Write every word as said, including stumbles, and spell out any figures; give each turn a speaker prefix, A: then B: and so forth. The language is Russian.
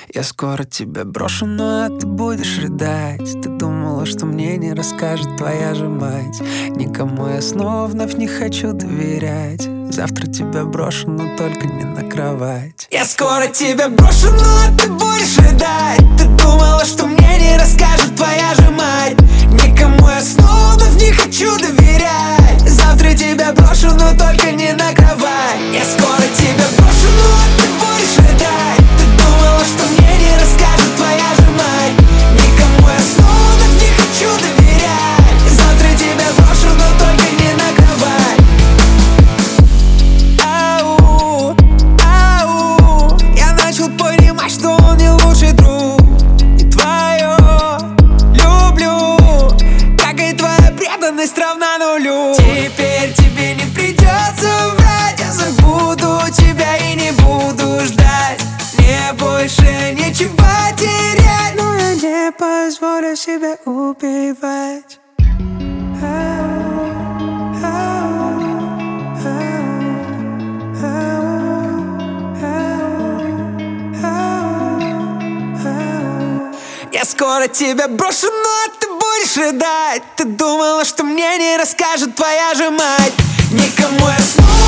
A: Я скоро тебя брошу, но ты будешь рыдать. Ты думала, что мне не расскажет твоя же мать. Никому я снова вновь не хочу доверять. Завтра тебя брошу, но только не на кровать. Я скоро тебя брошу, но ты будешь рыдать. Ты думала, что мне не расскажет твоя же мать. Никому я снова вновь не хочу доверять. Завтра тебя брошу, но только не на кровать. Я скоро тебя брошу, но ты будешь рыдать. Ты думала, что мне не расскажет твоя же мать. Никому я снова вновь не хочу доверять. Завтра тебя брошу, но только не на кровать. Ау, ау, я начал понимать, что он не лучший друг. И твое люблю, как и твоя преданность равна нулю. Теперь тебе не придется врать. Я забуду тебя и не буду ждать. Мне больше нечего терять, но я не позволю себя убивать. Я скоро тебя брошу, но ты будешь рыдать. Ты думала, что мне не расскажет твоя же мать. Никому я снова